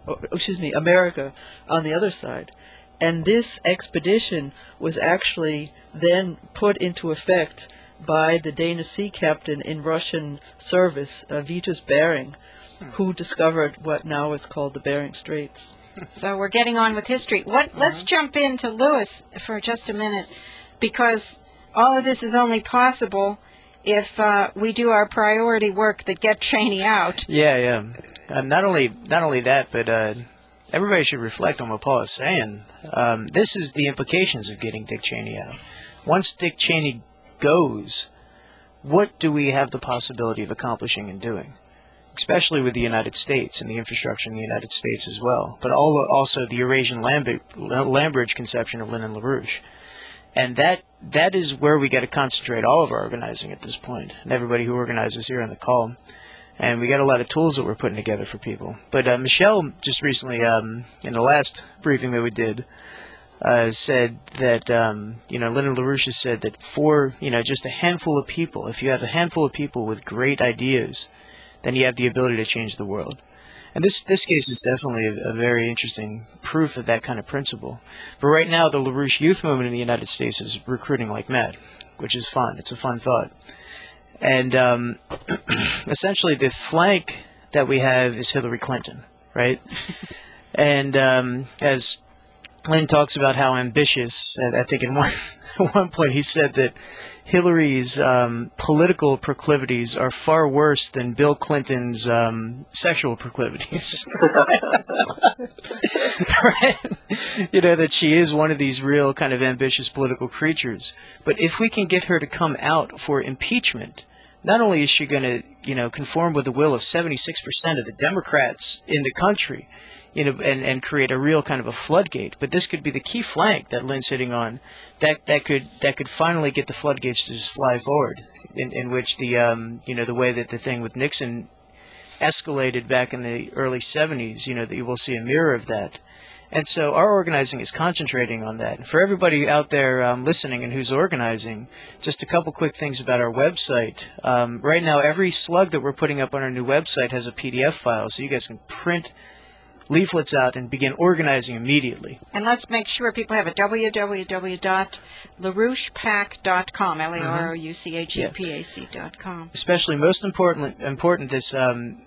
Speaker 4: or, excuse me, America on the other side. And this expedition was actually then put into effect by the Danish sea captain in Russian service, uh, Vitus Bering, who discovered what now is called the Bering Straits.
Speaker 1: So we're getting on with history. What? Uh-huh. Let's jump into Lewis for just a minute, because all of this is only possible if uh, we do our priority work that get Cheney out.
Speaker 5: Yeah, yeah. Uh, not only not only that, but uh, everybody should reflect on what Paul is saying. Um, this is the implications of getting Dick Cheney out. Once Dick Cheney goes, what do we have the possibility of accomplishing and doing? Especially with the United States and the infrastructure in the United States as well, but all, also the Eurasian land, land bridge conception of Lyndon LaRouche. And that that is where we got to concentrate all of our organizing at this point, and everybody who organizes here on the call. And we got a lot of tools that we're putting together for people. But uh, Michelle just recently, um, in the last briefing that we did, uh, said that, um, you know, Lyndon LaRouche has said that for, you know, just a handful of people, if you have a handful of people with great ideas, then you have the ability to change the world. And this this case is definitely a, a very interesting proof of that kind of principle. But right now, the LaRouche youth movement in the United States is recruiting like mad, which is fun. It's a fun thought. And um, essentially, the flank that we have is Hillary Clinton, right? And um, as Lynn talks about how ambitious, I think in one, at one point he said that Hillary's um, political proclivities are far worse than Bill Clinton's um, sexual proclivities. Right? You know, that she is one of these real kind of ambitious political creatures. But if we can get her to come out for impeachment, not only is she going to, you know, conform with the will of seventy-six percent of the Democrats in the country, you know, and, and create a real kind of a floodgate, but this could be the key flank that Lynn's hitting on, that that could that could finally get the floodgates to just fly forward, in, in which the um, you know, the way that the thing with Nixon escalated back in the early seventies, you know, that you will see a mirror of that. And so our organizing is concentrating on that. And for everybody out there um, listening and who's organizing, just a couple quick things about our website. Um, right now, every slug that we're putting up on our new website has a P D F file, so you guys can print leaflets out and begin organizing immediately.
Speaker 1: And let's make sure people have a w w w dot larouche pac dot com, L A R O U C H E P A C dot com.
Speaker 5: Especially most important, important this um,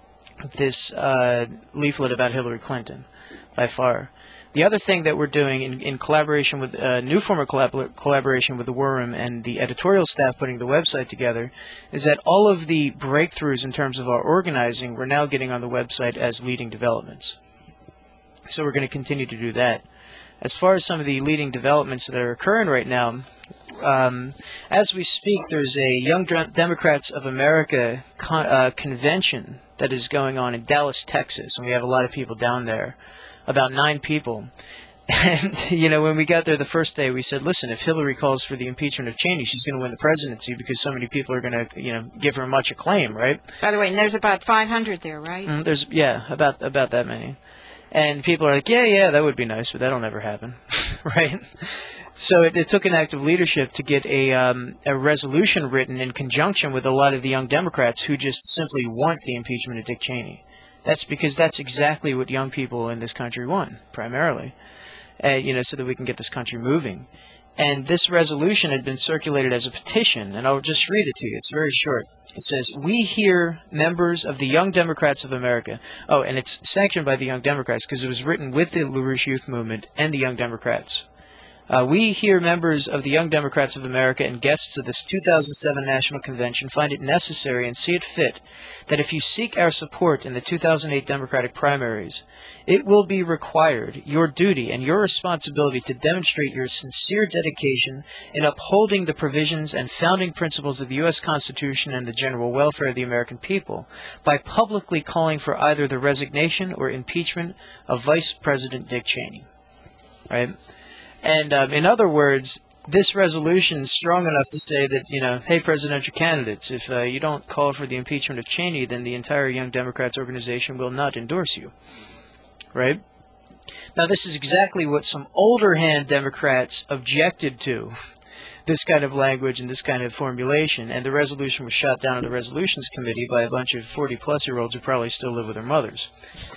Speaker 5: this uh, leaflet about Hillary Clinton, by far. The other thing that we're doing in, in collaboration with a uh, new form of collab collaboration with the War Room and the editorial staff putting the website together is that all of the breakthroughs in terms of our organizing we're now getting on the website as leading developments. So we're going to continue to do that. As far as some of the leading developments that are occurring right now, um, as we speak, there's a Young Democrats of America con uh, convention that is going on in Dallas, Texas, and we have a lot of people down there. About nine people. And, you know, when we got there the first day, we said, listen, if Hillary calls for the impeachment of Cheney, she's going to win the presidency because so many people are going to, you know, give her much acclaim, right?
Speaker 1: By the way, there's about five hundred there, right?
Speaker 5: Mm, there's, yeah, about about that many. And people are like, yeah, yeah, that would be nice, but that'll never happen, right? So it, it took an act of leadership to get a, um, a resolution written in conjunction with a lot of the young Democrats who just simply want the impeachment of Dick Cheney. That's because that's exactly what young people in this country want, primarily, uh, you know, so that we can get this country moving. And this resolution had been circulated as a petition, and I'll just read it to you. It's very short. It says, we hear members of the Young Democrats of America. Oh, and it's sanctioned by the Young Democrats because it was written with the LaRouche Youth Movement and the Young Democrats. Uh, we here, members of the Young Democrats of America and guests of this two thousand seven National Convention, find it necessary and see it fit that if you seek our support in the two thousand eight Democratic primaries, it will be required, your duty and your responsibility to demonstrate your sincere dedication in upholding the provisions and founding principles of the U S Constitution and the general welfare of the American people by publicly calling for either the resignation or impeachment of Vice President Dick Cheney. Right? And um, in other words, this resolution is strong enough to say that, you know, hey, presidential candidates, if uh, you don't call for the impeachment of Cheney, then the entire Young Democrats organization will not endorse you. Right? Now, this is exactly what some older hand Democrats objected to. this kind of language and this kind of formulation. And the resolution was shot down in the resolutions committee by a bunch of forty-plus-year-olds who probably still live with their mothers.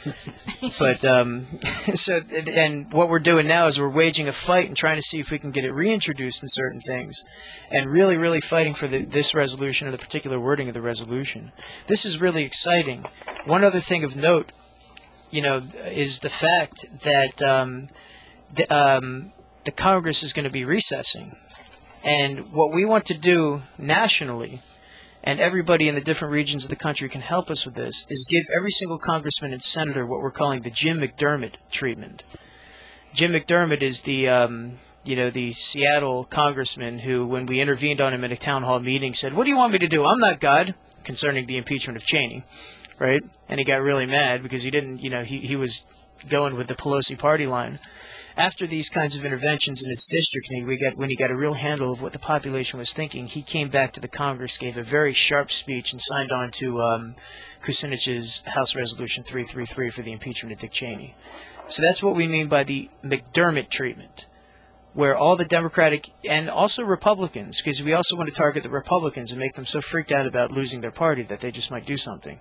Speaker 5: But um, so, and what we're doing now is we're waging a fight and trying to see if we can get it reintroduced in certain things, and really, really fighting for the, this resolution or the particular wording of the resolution. This is really exciting. One other thing of note, you know, is the fact that um, the, um, the Congress is going to be recessing. And what we want to do nationally, and everybody in the different regions of the country can help us with this, is give every single congressman and senator what we're calling the Jim McDermott treatment. Jim McDermott is the, um, you know, the Seattle congressman who, when we intervened on him at a town hall meeting, said, "What do you want me to do? I'm not God," concerning the impeachment of Cheney, right? And he got really mad because he didn't, you know, he, he was going with the Pelosi party line. After these kinds of interventions in his district, and we got, when he got a real handle of what the population was thinking, he came back to the Congress, gave a very sharp speech, and signed on to um, Kucinich's House Resolution three thirty-three for the impeachment of Dick Cheney. So that's what we mean by the McDermott treatment, where all the Democratic and also Republicans, because we also want to target the Republicans and make them so freaked out about losing their party that they just might do something.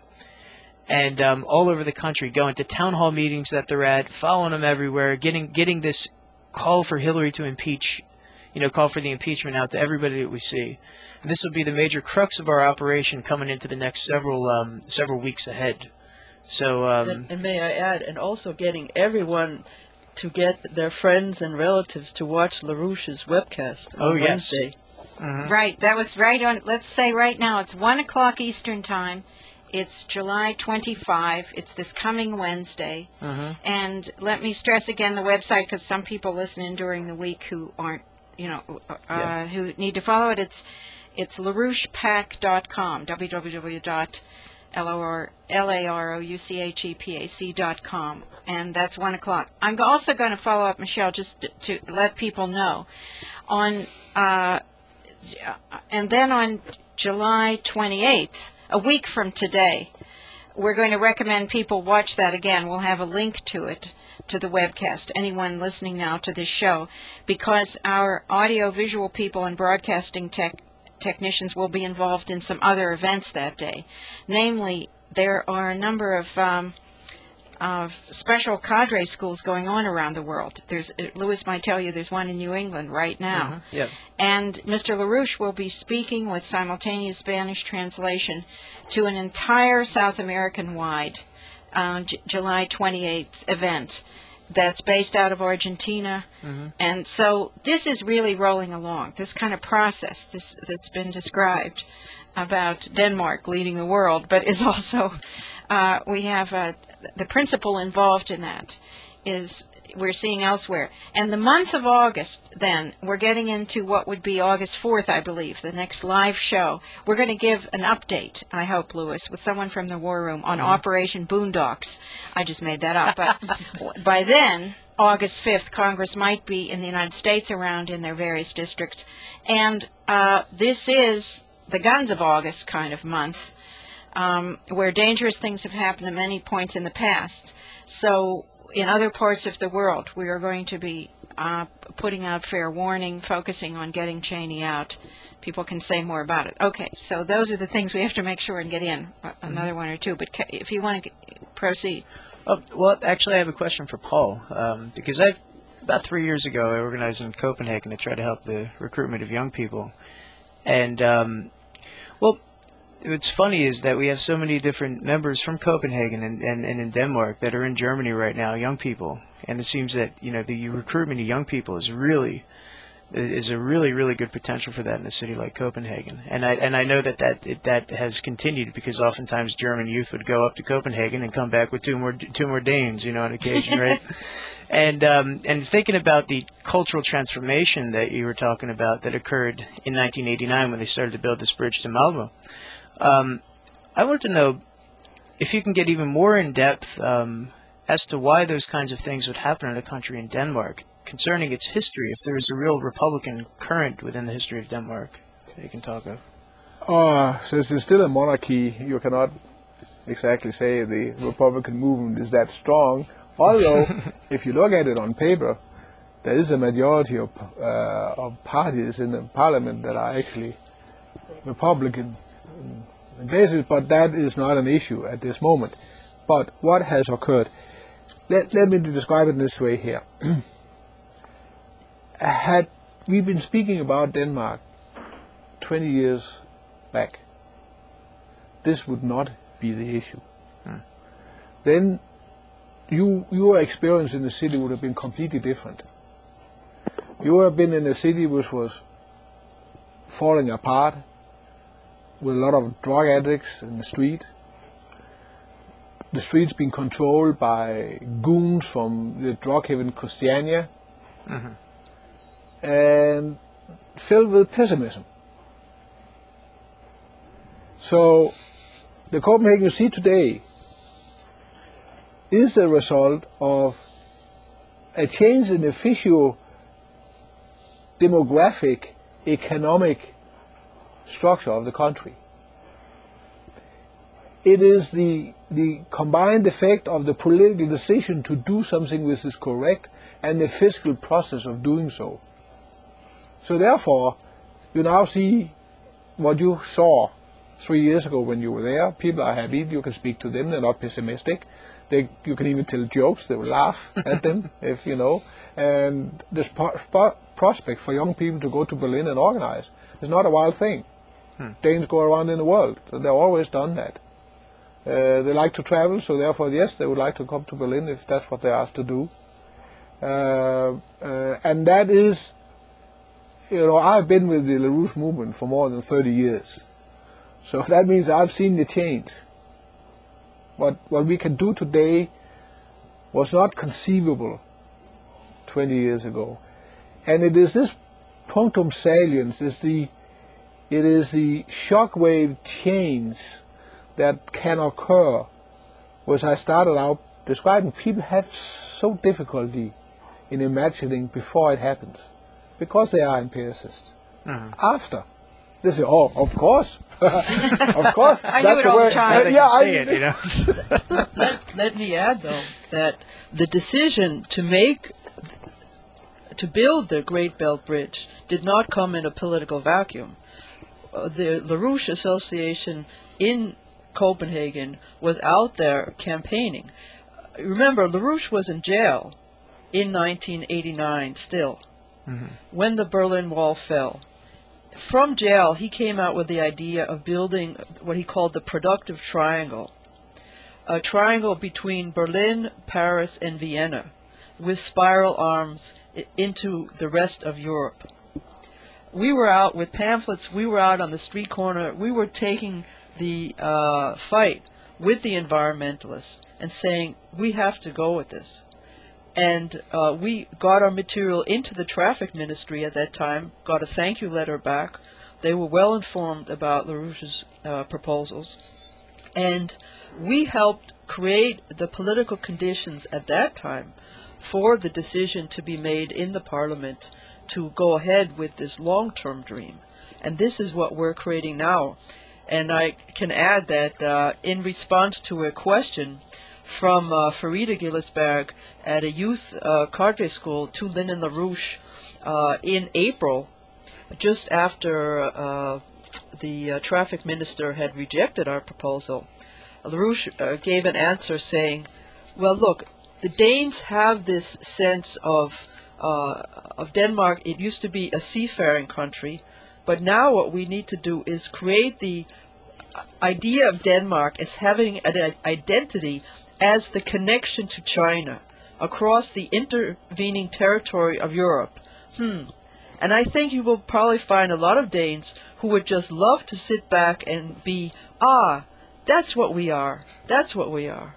Speaker 5: And um, all over the country, going to town hall meetings that they're at, following them everywhere, getting getting this call for Hillary to impeach, you know, call for the impeachment out to everybody that we see. And this will be the major crux of our operation coming into the next several um, several weeks ahead. So, um,
Speaker 4: and, and may I add, and also getting everyone to get their friends and relatives to watch LaRouche's webcast on
Speaker 5: oh, yes.
Speaker 4: Wednesday.
Speaker 5: Uh-huh.
Speaker 1: Right, that was right on, let's say right now, it's one o'clock Eastern Time. It's July twenty-fifth. It's this coming Wednesday.
Speaker 5: Uh-huh.
Speaker 1: And let me stress again the website, because some people listening during the week who aren't, you know, uh,
Speaker 5: Yeah.
Speaker 1: who need to follow it. It's it's LaRouche Pac dot com, w w w dot l a r o u c h e p a c dot com. And that's one o'clock. I'm also going to follow up, Michelle, just to, to let people know. On uh, and then on July twenty-eighth, a week from today, we're going to recommend people watch that again. We'll have a link to it, to the webcast, anyone listening now to this show, because our audio-visual people and broadcasting tech technicians will be involved in some other events that day. Namely, there are a number of um, of special cadre schools going on around the world. There's Louis might tell you there's one in New England right now.
Speaker 5: Uh-huh. Yeah.
Speaker 1: And Mister LaRouche will be speaking with simultaneous Spanish translation to an entire South American-wide uh, J- July twenty-eighth event that's based out of Argentina.
Speaker 5: Mm-hmm.
Speaker 1: And so this is really rolling along, this kind of process this that's been described about Denmark leading the world, but is also, uh, we have a, the principle involved in that is we're seeing elsewhere. And the month of August, then, we're getting into what would be August fourth, I believe, the next live show. We're going to give an update, I hope, Louis, with someone from the War Room on mm-hmm. Operation Boondocks. I just made that up. But by then, August fifth, Congress might be in the United States around in their various districts. And uh, this is the Guns of August kind of month, um, where dangerous things have happened at many points in the past. So in other parts of the world, we are going to be uh, putting out fair warning, focusing on getting Cheney out. People can say more about it. Okay, so those are the things we have to make sure and get in, uh, another mm-hmm. one or two. But ca- if you want to proceed.
Speaker 5: Oh, well, actually, I have a question for Paul, um, because I've, about three years ago, I organized in Copenhagen to try to help the recruitment of young people. And, um, well, what's funny is that we have so many different members from Copenhagen and, and, and in Denmark that are in Germany right now, young people. And it seems that, you know, the recruitment of young people is really, is a really, really good potential for that in a city like Copenhagen. And I, and I know that that, it, that has continued because oftentimes German youth would go up to Copenhagen and come back with two more, two more Danes, you know, on occasion, right? And um, and thinking about the cultural transformation that you were talking about that occurred in nineteen eighty-nine when they started to build this bridge to Malmö, um, I want to know if you can get even more in depth um, as to why those kinds of things would happen in a country in Denmark, concerning its history, if there is a real Republican current within the history of Denmark that you can talk of.
Speaker 2: Uh, since it's still a monarchy, you cannot exactly say the Republican movement is that strong. Although, if you look at it on paper, there is a majority of, uh, of parties in the parliament that are actually Republican basis, but that is not an issue at this moment. But what has occurred? Let, let me describe it this way here. Had we been speaking about Denmark twenty years back, this would not be the issue. Hmm. Then you, your experience in the city would have been completely different. You have been in a city which was falling apart, with a lot of drug addicts in the street. The streets being controlled by goons from the drug haven Christiania, mm-hmm. and filled with pessimism. So the Copenhagen you see today is the result of a change in the physio demographic economic structure of the country. It is the, the combined effect of the political decision to do something which is correct and the fiscal process of doing so. So therefore, you now see what you saw three years ago when you were there. People are happy, you can speak to them, they're not pessimistic. They, you can even tell jokes, they will laugh at them, if you know. And this pro- pro- prospect for young people to go to Berlin and organize is not a wild thing. Hmm. Danes go around in the world, so they've always done that. Uh, they like to travel, so therefore, yes, they would like to come to Berlin if that's what they're asked to do. Uh, uh, and that is, you know, I've been with the LaRouche movement for more than thirty years. So that means I've seen the change. What, what we can do today was not conceivable twenty years ago. And it is this punctum saliens, is the, it is the shockwave change that can occur, which I started out describing. People have so difficulty in imagining before it happens, because they are empiricists. Uh-huh. After, they say, oh, of course, of course.
Speaker 1: I knew it all the time.
Speaker 5: Uh,
Speaker 2: yeah,
Speaker 5: see
Speaker 2: I,
Speaker 5: it, you know.
Speaker 4: let, let me add, though, that the decision to make, to build the Great Belt Bridge did not come in a political vacuum. Uh, the LaRouche Association in Copenhagen was out there campaigning. Remember, LaRouche was in jail in nineteen eighty-nine still, mm-hmm. when the Berlin Wall fell. From jail, he came out with the idea of building what he called the productive triangle, a triangle between Berlin, Paris, and Vienna, with spiral arms into the rest of Europe. We were out with pamphlets, we were out on the street corner, we were taking the uh, fight with the environmentalists and saying, we have to go with this. And uh, we got our material into the traffic ministry at that time, got a thank you letter back. They were well informed about LaRouche's uh, proposals. And we helped create the political conditions at that time for the decision to be made in the parliament to go ahead with this long-term dream. And this is what we're creating now. And I can add that uh, in response to a question from uh, Farida Gillisberg at a youth uh, cadre school to Lyndon LaRouche uh, in April, just after uh, the uh, traffic minister had rejected our proposal, LaRouche uh, gave an answer saying, well, look, the Danes have this sense of, uh, of Denmark. It used to be a seafaring country, but now what we need to do is create the idea of Denmark as having an identity as the connection to China across the intervening territory of Europe. Hmm. And I think you will probably find a lot of Danes who would just love to sit back and be, ah, that's what we are. That's what we are.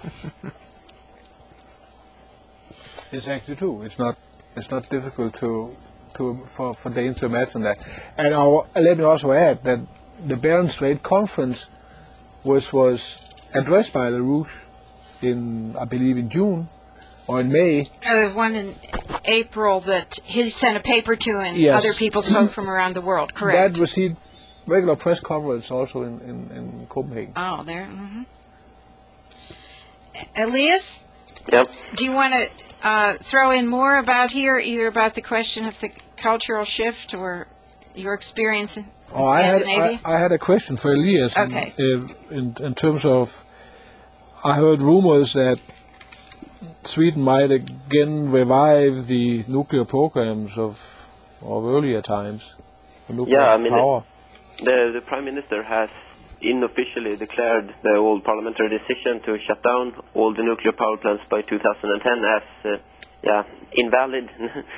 Speaker 2: It's actually true. It's not. It's not difficult to, to for, for Danes to imagine that. And our, let me also add that the Barents Strait Conference, which was addressed by LaRouche in, I believe, in June or in May.
Speaker 1: Uh, the one in April that he sent a paper to, and
Speaker 2: yes.
Speaker 1: other people spoke from around the world. Correct.
Speaker 2: That received regular press coverage also in, in, in Copenhagen.
Speaker 1: Oh, there. Mm-hmm. Elias,
Speaker 3: Yep.
Speaker 1: Do you want to uh, throw in more about here, either about the question of the cultural shift or your experience in, in
Speaker 2: Oh, I had,
Speaker 1: Scandinavia?
Speaker 2: I, I had a question for Elias.
Speaker 1: Okay.
Speaker 2: In, in, in terms of, I heard rumors that Sweden might again revive the nuclear programs of of earlier times. The nuclear
Speaker 3: Yeah, I mean,
Speaker 2: power.
Speaker 3: The, the Prime Minister has unofficially declared the old parliamentary decision to shut down all the nuclear power plants by two thousand ten as uh, yeah, invalid,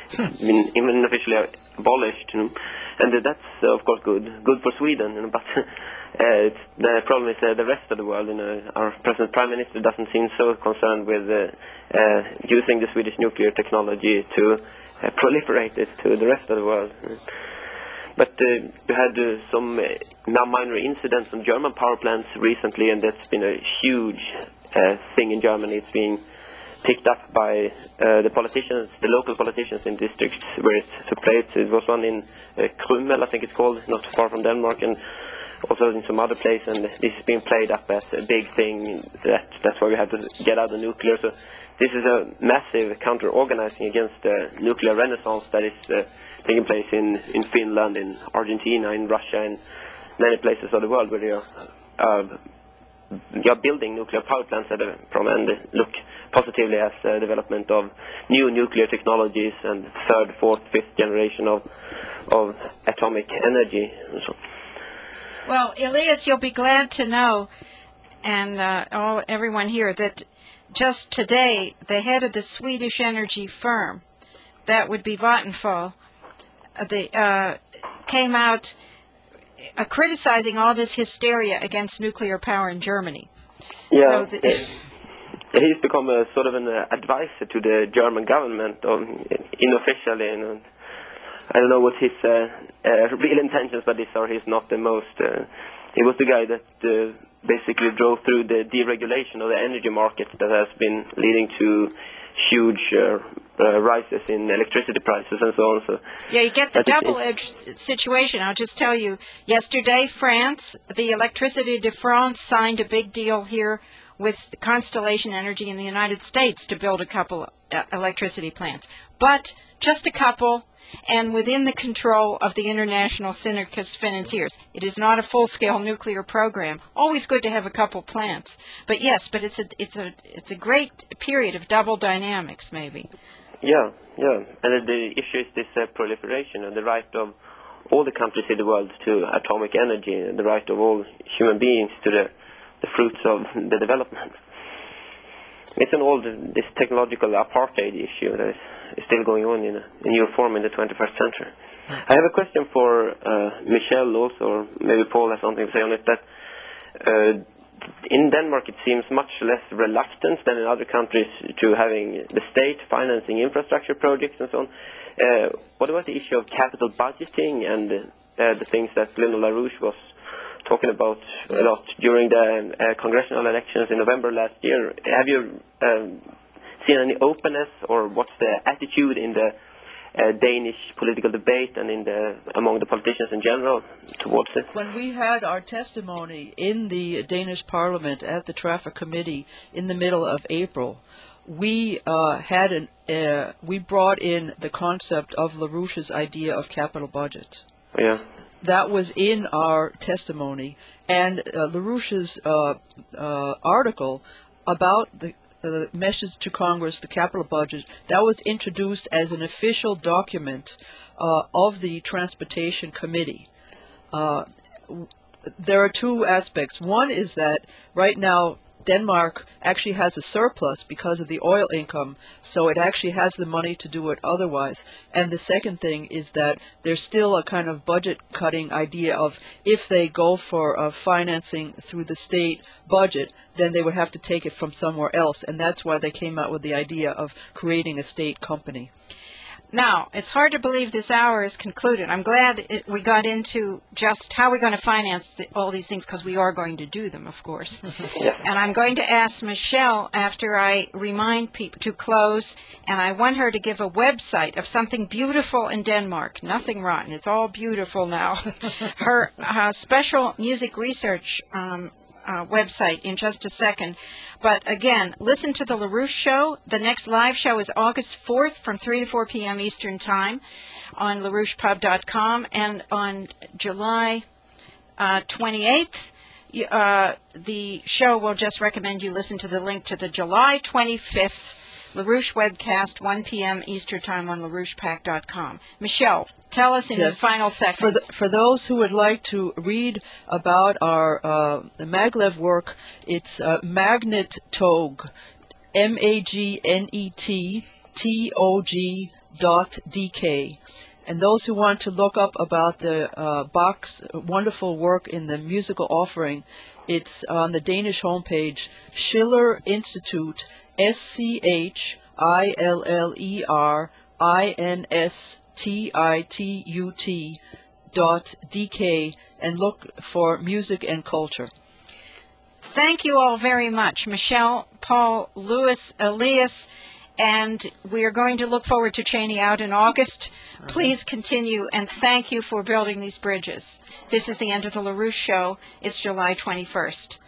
Speaker 3: I mean, even officially abolished. You know? And uh, that's, uh, of course, good good for Sweden. You know? But uh, it's, the problem is uh, the rest of the world. You know? Our present Prime Minister doesn't seem so concerned with uh, uh, using the Swedish nuclear technology to uh, proliferate it to the rest of the world. You know? But uh, we had uh, some uh, now minor incidents on German power plants recently, and that's been a huge uh, thing in Germany. It's being picked up by uh, the politicians, the local politicians in districts where it took place. It was one in uh, Krumel, I think it's called, not far from Denmark, and also in some other place. And this is being played up as a big thing. That that's why we have to get out of nuclear. So this is a massive counter-organizing against the nuclear renaissance that is uh, taking place in, in Finland, in Argentina, in Russia, in many places of the world where they are, uh, they are building nuclear power plants at a, from and look positively as uh, development of new nuclear technologies and third, fourth, fifth generation of of atomic energy. So.
Speaker 1: Well, Elias, you'll be glad to know, and uh, all everyone here, that just today, the head of the Swedish energy firm, that would be Vattenfall, uh, the, uh, came out uh, criticizing all this hysteria against nuclear power in Germany.
Speaker 3: Yeah,
Speaker 1: So the,
Speaker 3: he's become a sort of an uh, advisor to the German government, um, unofficially. You know. I don't know what his uh, uh, real intentions, but these are his not the most. Uh, he was the guy that uh, basically drove through the deregulation of the energy market that has been leading to huge uh, uh, rises in electricity prices and so on. So
Speaker 1: yeah, you get the
Speaker 3: that is-
Speaker 1: double-edged situation. I'll just tell you, yesterday, France, the Electricité de France signed a big deal here with Constellation Energy in the United States to build a couple uh, electricity plants. But just a couple, and within the control of the international syndicate financiers. It is not a full-scale nuclear program. Always good to have a couple plants. But yes, but it's a it's a it's a great period of double dynamics, maybe.
Speaker 3: Yeah, yeah. And the issue is this uh, proliferation and the right of all the countries in the world to atomic energy, and the right of all human beings to the, the fruits of the development. It's an old, this technological apartheid issue that is, is still going on in a, a new form in the twenty-first century. I have a question for uh, Michelle also, or maybe Paul has something to say on it, that uh, in Denmark it seems much less reluctance than in other countries to having the state financing infrastructure projects and so on. Uh, what about the issue of capital budgeting and uh, the things that Lionel LaRouche was talking about a lot during the uh, congressional elections in November last year? Have you um, seen any openness, or what's the attitude in the uh, Danish political debate and in the among the politicians in general towards it?
Speaker 4: When we had our testimony in the Danish Parliament at the Traffic Committee in the middle of April, we uh, had an uh, we brought in the concept of LaRouche's idea of capital budgets.
Speaker 3: Yeah.
Speaker 4: That was in our testimony, and uh, LaRouche's uh, uh, article about the uh, message to Congress, the capital budget, that was introduced as an official document uh, of the Transportation Committee. Uh, there are two aspects. One is that right now Denmark actually has a surplus because of the oil income, so it actually has the money to do it otherwise. And the second thing is that there's still a kind of budget-cutting idea of if they go for uh, financing through the state budget, then they would have to take it from somewhere else, and that's why they came out with the idea of creating a state company.
Speaker 1: Now, it's hard to believe this hour is concluded. I'm glad it, we got into just how we're going to finance the, all these things, because we are going to do them, of course.
Speaker 3: Yeah.
Speaker 1: And I'm going to ask Michelle, after I remind people to close, and I want her to give a website of something beautiful in Denmark. Nothing rotten. It's all beautiful now. Her uh, special music research um, uh, website in just a second. But again, listen to the LaRouche Show. The next live show is August fourth from three to four p.m. Eastern Time on LaRouche Pub dot com. And on July uh, twenty-eighth, uh, the show will just recommend you listen to the link to the July twenty-fifth LaRouche webcast, one p.m. Eastern Time on LaRouche Pack dot com. Michelle, tell us in
Speaker 4: Yes.
Speaker 1: your final seconds.
Speaker 4: For, the, for those who would like to read about our uh, maglev work, it's uh, Magnet Tog, M A G N E T T O G dot D K. And those who want to look up about the uh, Bach's wonderful work in the musical offering, it's on the Danish homepage, Schiller Institute, S C H I L L E R I N S T I T U T dot D K, and look for music and culture.
Speaker 1: Thank you all very much, Michelle, Paul, Louis, Elias, and we are going to look forward to Cheney out in August. Please continue, and thank you for building these bridges. This is the end of the LaRouche Show. It's July twenty-first.